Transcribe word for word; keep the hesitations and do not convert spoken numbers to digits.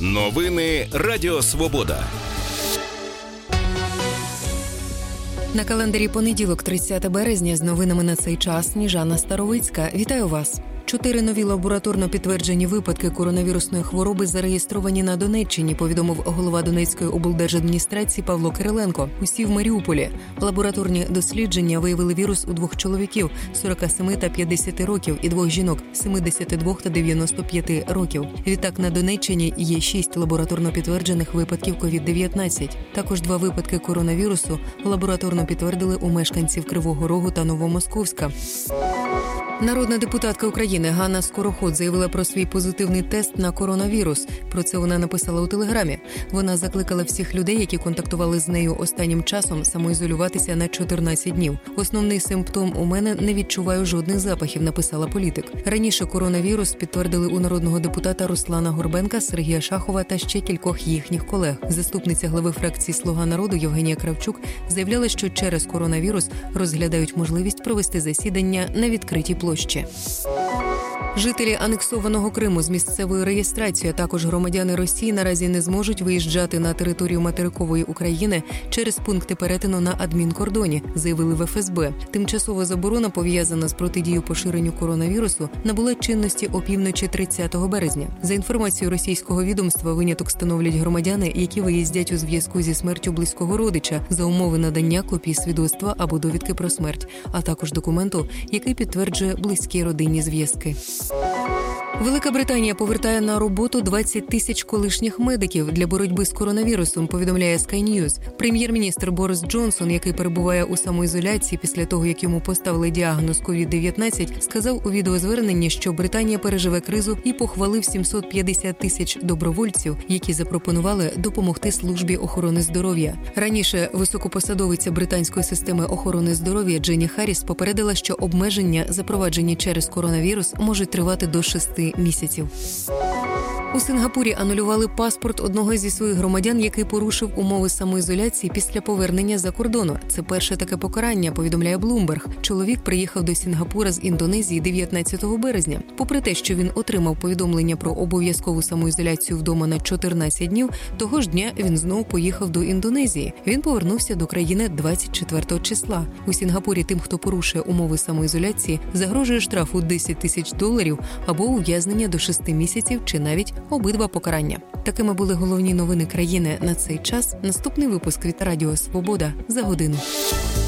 Новини Радіо Свобода. На календарі понеділок, тридцяте березня, з новинами на цей час Сніжана Старовицька. Вітаю вас! Чотири нові лабораторно підтверджені випадки коронавірусної хвороби зареєстровані на Донеччині, повідомив голова Донецької облдержадміністрації Павло Кириленко. Усі в Маріуполі. Лабораторні дослідження виявили вірус у двох чоловіків – сорока семи та п'ятдесяти років, і двох жінок – сімдесяти двох та дев'яносто п'яти років. Відтак на Донеччині є шість лабораторно підтверджених випадків ковід дев'ятнадцять. Також два випадки коронавірусу лабораторно підтвердили у мешканців Кривого Рогу та Новомосковська. Народна депутатка України Ганна Скороход заявила про свій позитивний тест на коронавірус. Про це вона написала у Телеграмі. Вона закликала всіх людей, які контактували з нею останнім часом, самоізолюватися на чотирнадцять днів. Основний симптом – у мене не відчуваю жодних запахів, написала політик. Раніше коронавірус підтвердили у народного депутата Руслана Горбенка, Сергія Шахова та ще кількох їхніх колег. Заступниця глави фракції «Слуга народу» Євгенія Кравчук заявляла, що через коронавірус розглядають можливість провести засідання на відкритій площі. Жителі анексованого Криму з місцевою реєстрацією, а також громадяни Росії наразі не зможуть виїжджати на територію материкової України через пункти перетину на адмінкордоні, заявили в еф ес бе. Тимчасова заборона, пов'язана з протидією поширенню коронавірусу, набула чинності опівночі тридцятого березня. За інформацією російського відомства, виняток становлять громадяни, які виїздять у зв'язку зі смертю близького родича, за умови надання копії свідоцтва або довідки про смерть, а також документу, який підтверджує близькі родинні зв'язки. Велика Британія повертає на роботу двадцять тисяч колишніх медиків для боротьби з коронавірусом, повідомляє Sky News. Прем'єр-міністр Борис Джонсон, який перебуває у самоізоляції після того, як йому поставили діагноз ковід дев'ятнадцять, сказав у відеозверненні, що Британія переживе кризу, і похвалив сімсот п'ятдесят тисяч добровольців, які запропонували допомогти службі охорони здоров'я. Раніше високопосадовиця британської системи охорони здоров'я Дженні Харріс попередила, що обмеження, запроваджені через коронавірус, можуть тривати до шести місяців. У Сингапурі анулювали паспорт одного зі своїх громадян, який порушив умови самоізоляції після повернення за кордону. Це перше таке покарання, повідомляє Bloomberg. Чоловік приїхав до Сінгапура з Індонезії дев'ятнадцятого березня. Попри те, що він отримав повідомлення про обов'язкову самоізоляцію вдома на чотирнадцять днів, того ж дня він знову поїхав до Індонезії. Він повернувся до країни двадцять четвертого числа. У Сінгапурі тим, хто порушує умови самоізоляції, загрожує штраф у десять тисяч доларів або ув'язнення до шести місяців чи навіть обидва покарання. Такими були головні новини країни на цей час. Наступний випуск від Радіо Свобода за годину.